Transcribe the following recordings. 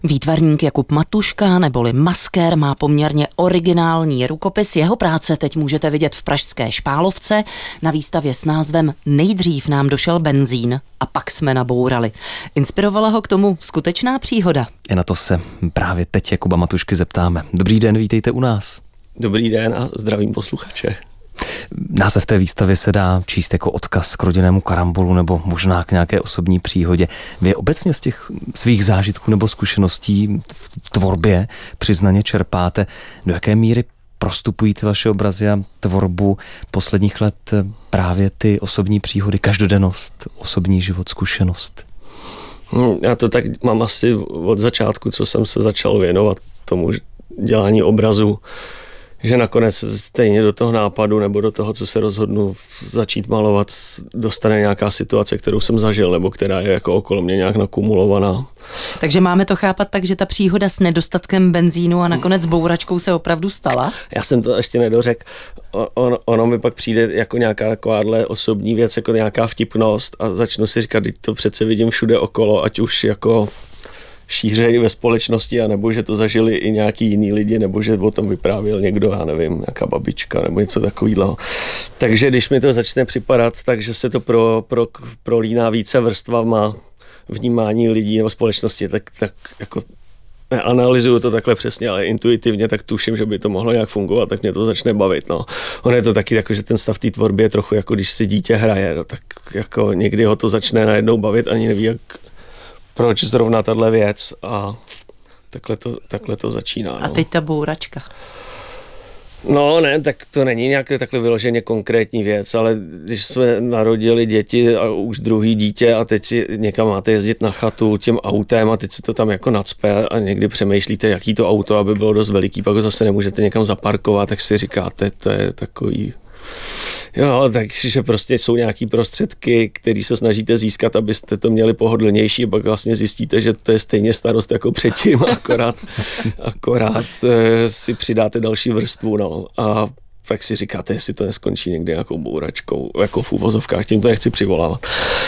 Výtvarník Jakub Matuška neboli Masker má poměrně originální rukopis. Jeho práce teď můžete vidět v pražské Špálovce na výstavě s názvem Nejdřív nám došel benzín a pak jsme nabourali. Inspirovala ho k tomu skutečná příhoda. I na to se právě teď Jakuba Matušky zeptáme. Dobrý den, vítejte u nás. Dobrý den a zdravím posluchače. Název té výstavy se dá číst jako odkaz k rodinnému karambolu nebo možná k nějaké osobní příhodě. Vy obecně z těch svých zážitků nebo zkušeností v tvorbě přiznaně čerpáte. Do jaké míry prostupují ty vaše obrazy a tvorbu posledních let právě ty osobní příhody, každodennost, osobní život, zkušenost? Já to tak mám asi od začátku, co jsem se začal věnovat tomu dělání obrazu, že nakonec stejně do toho nápadu nebo do toho, co se rozhodnu začít malovat, dostane nějaká situace, kterou jsem zažil nebo která je jako okolo mě nějak nakumulovaná. Takže máme to chápat tak, že ta příhoda s nedostatkem benzínu a nakonec bouračkou se opravdu stala? Já jsem to ještě nedořekl. Ono mi pak přijde jako nějaká takováhle osobní věc, jako nějaká vtipnost a začnu si říkat, že to přece vidím všude okolo, ať už jako šířeji ve společnosti, anebo že to zažili i nějaký jiný lidi, nebo že o tom vyprávěl někdo, já nevím, nějaká babička, nebo něco takového. Takže když mi to začne připadat, takže se to prolíná více vrstvama vnímání lidí nebo společnosti, tak jako neanalyzuju to takhle přesně, ale intuitivně tak tuším, že by to mohlo nějak fungovat, tak mě to začne bavit. No. Ono je to taky jako, že ten stav té tvorby je trochu jako když si dítě hraje, no, tak jako někdy ho to začne najednou bavit, ani neví, proč zrovna tahle věc a takhle to začíná. No. A teď ta bouračka. No ne, tak to není nějaké takhle vyloženě konkrétní věc, ale když jsme narodili děti a už druhý dítě a teď si někam máte jezdit na chatu tím autem a teď se to tam jako nacpe a někdy přemýšlíte, jaký to auto, aby bylo dost veliký, pak ho zase nemůžete někam zaparkovat, tak si říkáte, to je takový. Jo, takže prostě jsou nějaký prostředky, které se snažíte získat, abyste to měli pohodlnější, pak vlastně zjistíte, že to je stejně starost jako předtím, akorát si přidáte další vrstvu, no. A tak si říkáte, jestli to neskončí někdy nějakou bouračkou, jako v uvozovkách, tím to nechci přivolávat.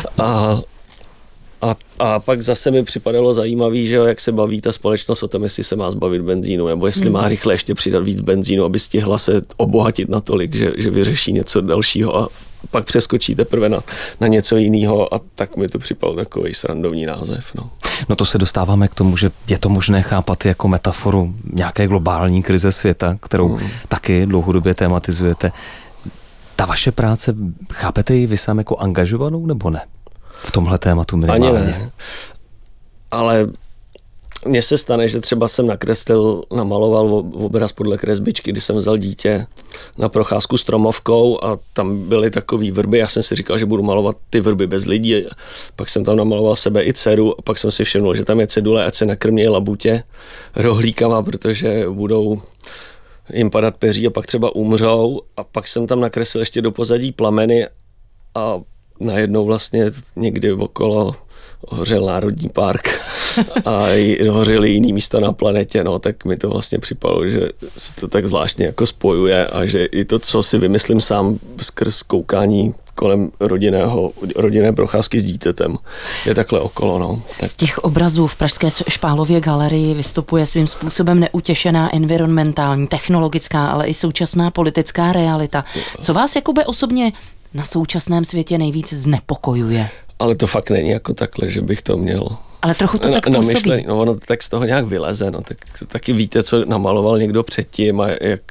A pak zase mi připadalo zajímavý, že jak se baví ta společnost o tom, jestli se má zbavit benzínu, nebo jestli má rychle ještě přidat víc benzínu, aby stihla se obohatit natolik, že vyřeší něco dalšího a pak přeskočí teprve na něco jiného a tak mi to připadalo takový srandovní název. No to se dostáváme k tomu, že je to možné chápat jako metaforu nějaké globální krize světa, kterou taky dlouhodobě tematizujete. Ta vaše práce, chápete ji vy sám jako angažovanou nebo ne? V tomhle tématu minimálně. Ani ne. Ale mně se stane, že třeba jsem namaloval obraz podle kresbičky, kdy jsem vzal dítě na procházku stromovkou a tam byly takový vrby. Já jsem si říkal, že budu malovat ty vrby bez lidí. Pak jsem tam namaloval sebe i dceru a pak jsem si všimnul, že tam je cedule, ať se nakrmějí labutě rohlíkama, protože budou jim padat peří a pak třeba umřou. A pak jsem tam nakreslil ještě do pozadí plameny a najednou vlastně někdy okolo hořel národní park a hořely jiný místa na planetě, no, tak mi to vlastně připadalo, že se to tak zvláštně jako spojuje a že i to, co si vymyslím sám skrz koukání kolem rodinné procházky s dítětem, je takhle okolo. No. Tak. Z těch obrazů v pražské Špálově galerii vystupuje svým způsobem neutěšená environmentální, technologická, ale i současná politická realita. Co vás, Jakube, osobně na současném světě nejvíc znepokojuje? Ale to fakt není jako takhle, že bych to měl. Ale trochu to tak působí. No ono tak z toho nějak vyleze, no tak taky víte, co namaloval někdo předtím a jak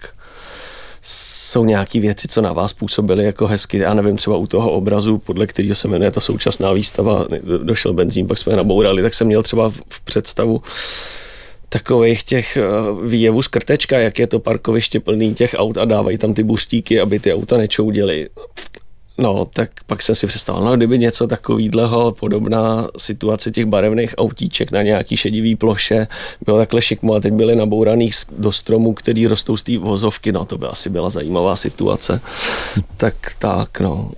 jsou nějaký věci, co na vás působily jako hezky. Já nevím, třeba u toho obrazu, podle kterého se jmenuje ta současná výstava, došel benzín, pak jsme nabourali, tak jsem měl třeba v představu takových těch výjevů z Krtečka, jak je to parkoviště plný těch aut a dávají tam ty buřtíky, aby ty auta nečouděly. No, tak pak jsem si představil, kdyby něco takovýhleho, podobná situace těch barevných autíček na nějaký šedivý ploše, bylo takhle šikmo a teď byly nabouraný do stromů, který rostou z té vozovky, no to by asi byla zajímavá situace. tak, no.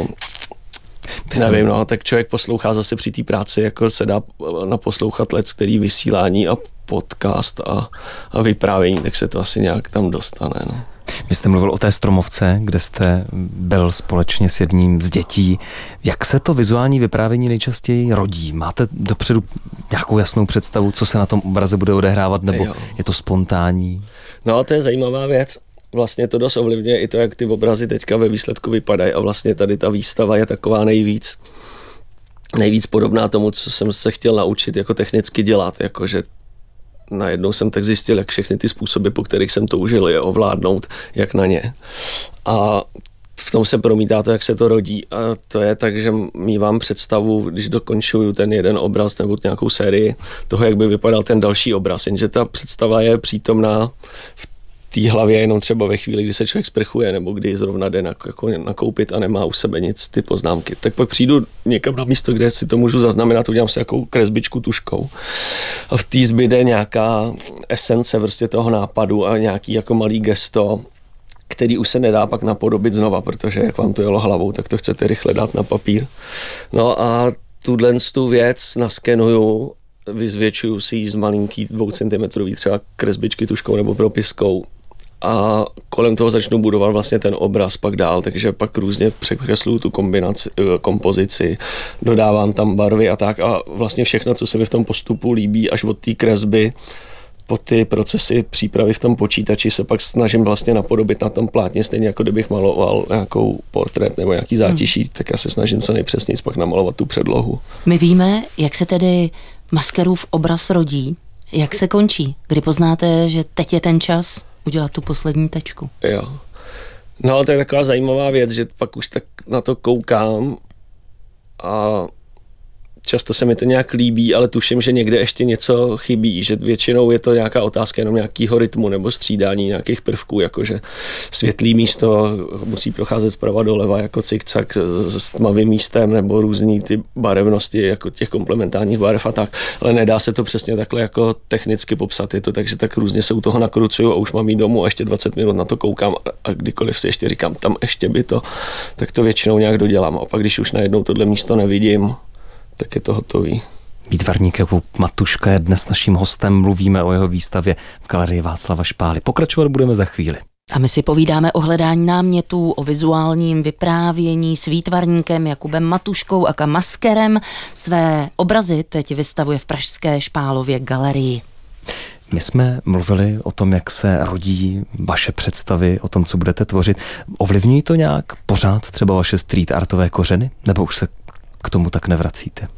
Nevím, no, tak člověk poslouchá zase při té práci, jako se dá naposlouchat který vysílání a podcast a vyprávění, tak se to asi nějak tam dostane, no. Vy jste mluvil o té stromovce, kde jste byl společně s jedním z dětí. Jak se to vizuální vyprávění nejčastěji rodí? Máte dopředu nějakou jasnou představu, co se na tom obraze bude odehrávat, nebo je to spontánní? No, to je zajímavá věc. Vlastně to dost ovlivňuje i to, jak ty obrazy teďka ve výsledku vypadají a vlastně tady ta výstava je taková nejvíc podobná tomu, co jsem se chtěl naučit jako technicky dělat, jakože najednou jsem tak zjistil, jak všechny ty způsoby, po kterých jsem toužil, je ovládnout, jak na ně. A v tom se promítá to, jak se to rodí. A to je tak, že mívám představu, když dokončuju ten jeden obraz nebo nějakou sérii toho, jak by vypadal ten další obraz. Jenže ta představa je přítomná v té hlavě jenom třeba ve chvíli, kdy se člověk sprchuje nebo kdy zrovna jde nakoupit a nemá u sebe nic, ty poznámky. Tak pak přijdu někam na místo, kde si to můžu zaznamenat, udělám si jakou kresbičku tuškou. A v té zbyde nějaká esence prostě toho nápadu a nějaký jako malý gesto, který už se nedá pak napodobit znova, protože jak vám to jelo hlavou, tak to chcete rychle dát na papír. No a tu věc naskenuju, vyzvětšuju si ji z malinký 2 cm třeba kresbičky tuškou nebo propiskou a kolem toho začnu budovat vlastně ten obraz pak dál, takže pak různě překresluju tu kompozici, dodávám tam barvy a tak a vlastně všechno, co se mi v tom postupu líbí, až od té kresby po ty procesy přípravy v tom počítači se pak snažím vlastně napodobit na tom plátně, stejně jako kdybych maloval nějakou portrét nebo nějaký zátiší, tak já se snažím co nejpřesněji pak namalovat tu předlohu. My víme, jak se tedy Maskerův obraz rodí, jak se končí, kdy poznáte, že teď je ten čas udělat tu poslední tečku. Jo. No, to je taková zajímavá věc, že pak už tak na to koukám a často se mi to nějak líbí, ale tuším, že někde ještě něco chybí, že většinou je to nějaká otázka jenom nějakého rytmu nebo střídání nějakých prvků, jakože světlý místo musí procházet zprava doleva jako cikcak s tmavým místem nebo různý ty barevnosti jako těch komplementárních barev a tak, ale nedá se to přesně takhle jako technicky popsat, je to takže tak různě se u toho nakrucuju a už mám jít domů a ještě 20 minut na to koukám a kdykoliv si ještě říkám, tam ještě by to, tak to většinou nějak dodělám a pak když už najednou tohle místo nevidím, tak je to hotový. Výtvarník Jakub Matuška je dnes naším hostem, mluvíme o jeho výstavě v galerii Václava Špály. Pokračovat budeme za chvíli. A my si povídáme o hledání námětů, o vizuálním vyprávění s výtvarníkem Jakubem Matuškou aka Maskerem. Své obrazy teď vystavuje v pražské Špálově galerii. My jsme mluvili o tom, jak se rodí vaše představy, o tom, co budete tvořit. Ovlivňují to nějak pořád třeba vaše street artové kořeny? Nebo už se k tomu tak nevracíte?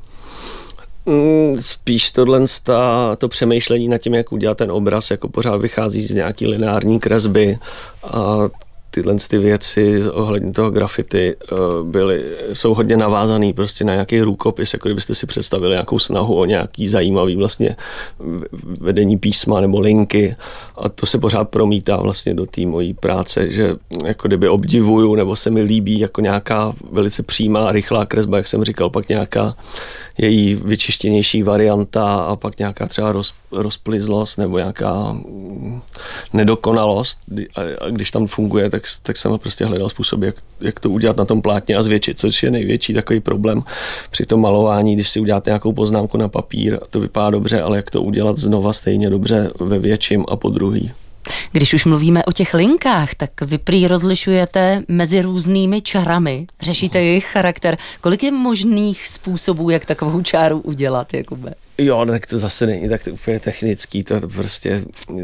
Spíš to přemýšlení nad tím, jak udělat ten obraz, jako pořád vychází z nějaký lineární kresby a tyhle ty věci ohledně toho graffiti jsou hodně navázaný prostě na nějaký rukopis, jako kdybyste si představili nějakou snahu o nějaký zajímavý vlastně vedení písma nebo linky a to se pořád promítá vlastně do té mojí práce, že jako kdyby obdivuju nebo se mi líbí jako nějaká velice přímá, rychlá kresba, jak jsem říkal, pak nějaká její vyčištěnější varianta a pak nějaká třeba rozplizlost nebo nějaká nedokonalost a když tam funguje, tak jsem prostě hledal způsob, jak to udělat na tom plátně a zvětšit, což je největší takový problém při tom malování, když si uděláte nějakou poznámku na papír a to vypadá dobře, ale jak to udělat znova stejně dobře ve větším a podruhý. Když už mluvíme o těch linkách, tak vy prý rozlišujete mezi různými čarami, řešíte jejich charakter. Kolik je možných způsobů, jak takovou čáru udělat, Jakube? Jo, tak to zase není tak to úplně technický, to prostě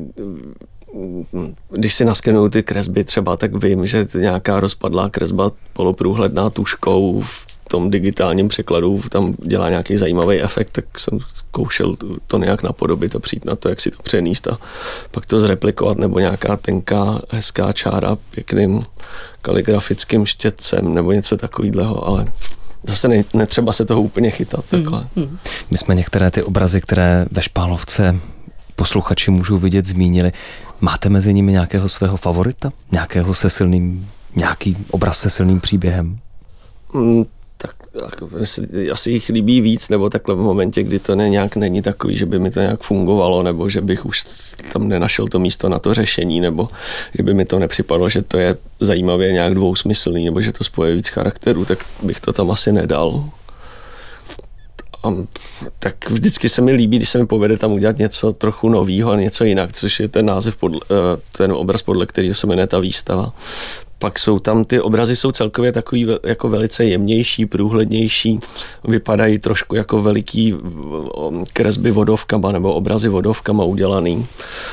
když si naskenuju ty kresby třeba, tak vím, že nějaká rozpadlá kresba poloprůhledná tuškou v tom digitálním překladu tam dělá nějaký zajímavý efekt, tak jsem zkoušel to nějak napodobit a přijít na to, jak si to přenést a pak to zreplikovat, nebo nějaká tenká, hezká čára pěkným kaligrafickým štětcem nebo něco takového, ale zase netřeba se toho úplně chytat takhle. My jsme některé ty obrazy, které ve Špálovce posluchači můžou vidět, zmínili. Máte mezi nimi nějakého svého favorita? Nějaký obraz se silným příběhem? Tak asi jich líbí víc, nebo takhle v momentě, kdy to nějak není takový, že by mi to nějak fungovalo, nebo že bych už tam nenašel to místo na to řešení, nebo kdyby mi to nepřipadlo, že to je zajímavě nějak dvousmyslný, nebo že to spoje víc charakterů, tak bych to tam asi nedal. Tak vždycky se mi líbí, když se mi povede tam udělat něco trochu novýho a něco jinak, což je ten název, ten obraz, podle kterého se jmenuje ta výstava. Pak jsou tam, ty obrazy jsou celkově takový jako velice jemnější, průhlednější, vypadají trošku jako veliký kresby vodovkama nebo obrazy vodovkama udělaný.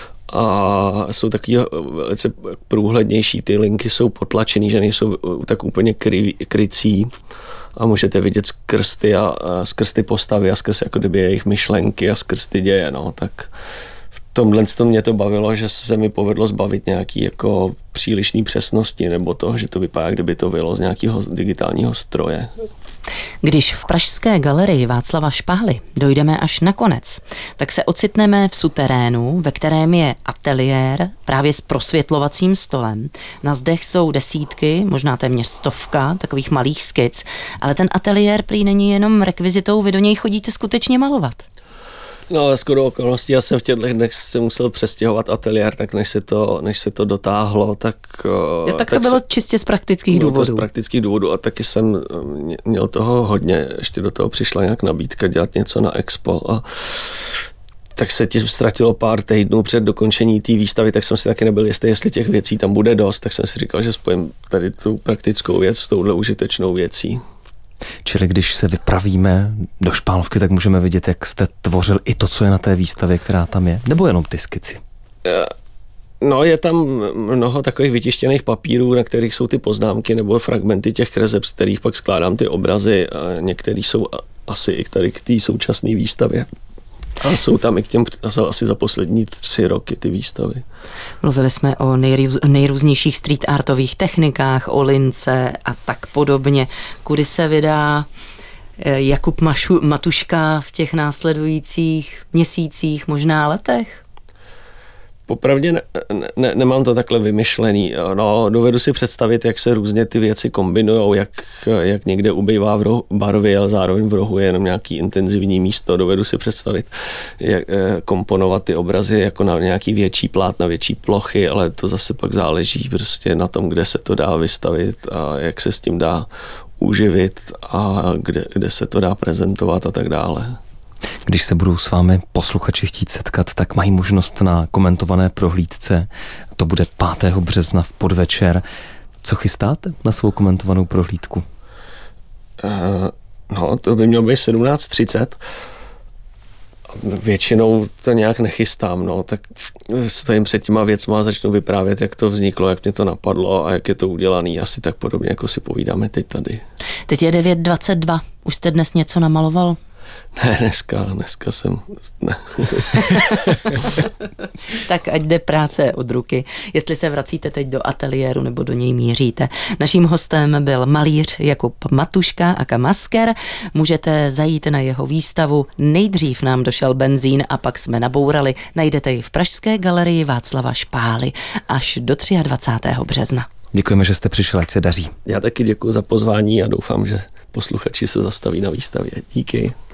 A jsou taky velice průhlednější, ty linky jsou potlačený, že nejsou tak úplně krycí a můžete vidět skrz ty postavy a skrz jako kdyby jejich myšlenky a skrz ty děje, no, tak v tomhle mě to bavilo, že se mi povedlo zbavit nějaký jako přílišný přesnosti nebo toho, že to vypadá, kdyby to bylo z nějakého digitálního stroje. Když v pražské galerii Václava Špály dojdeme až na konec, tak se ocitneme v suterénu, ve kterém je ateliér právě s prosvětlovacím stolem. Na zdech jsou desítky, možná téměř 100 takových malých skic, ale ten ateliér prý není jenom rekvizitou, vy do něj chodíte skutečně malovat. No, shodou okolností, já jsem v těchto dnech se musel přestěhovat ateliér, tak než se to dotáhlo, tak... Tak to bylo čistě z praktických důvodů. Z praktických důvodů a taky jsem měl toho hodně, ještě do toho přišla nějak nabídka dělat něco na Expo a tak se ti ztratilo pár týdnů před dokončení té výstavy, tak jsem si taky nebyl jistý, jestli těch věcí tam bude dost, tak jsem si říkal, že spojím tady tu praktickou věc s touhle užitečnou věcí. Čili když se vypravíme do Špálovky, tak můžeme vidět, jak jste tvořil i to, co je na té výstavě, která tam je, nebo jenom ty skici? No, je tam mnoho takových vytištěných papírů, na kterých jsou ty poznámky nebo fragmenty těch kreseb, z kterých pak skládám ty obrazy a některý jsou asi i tady k té současné výstavě. A jsou tam i k těm asi za poslední 3 roky ty výstavy. Mluvili jsme o nejrůznějších street artových technikách, o lince a tak podobně. Kudy se vydá Jakub Matuška v těch následujících měsících, možná letech? Popravdě nemám to takhle vymyšlený. No, dovedu si představit, jak se různě ty věci kombinujou, jak někde ubývá barvy, ale zároveň v rohu je jenom nějaký intenzivní místo. Dovedu si představit, jak komponovat ty obrazy jako na nějaký větší plát, na větší plochy, ale to zase pak záleží prostě na tom, kde se to dá vystavit a jak se s tím dá uživit a kde se to dá prezentovat a tak dále. Když se budou s vámi posluchači chtít setkat, tak mají možnost na komentované prohlídce. To bude 5. března v podvečer. Co chystáte na svou komentovanou prohlídku? No, to by mělo být 17:30. Většinou to nějak nechystám, no, tak stojím před těma věcma a začnu vyprávět, jak to vzniklo, jak mě to napadlo a jak je to udělaný. Asi tak podobně, jako si povídáme teď tady. Teď je 9:22. Už jste dnes něco namaloval? Ne, dneska jsem... Ne. Tak ať jde práce od ruky, jestli se vracíte teď do ateliéru nebo do něj míříte. Naším hostem byl malíř Jakub Matuška aka Masker. Můžete zajít na jeho výstavu Nejdřív nám došel benzín a pak jsme nabourali. Najdete ji v pražské galerii Václava Špály až do 23. března. Děkujeme, že jste přišel, ať se daří. Já taky děkuji za pozvání a doufám, že posluchači se zastaví na výstavě. Díky.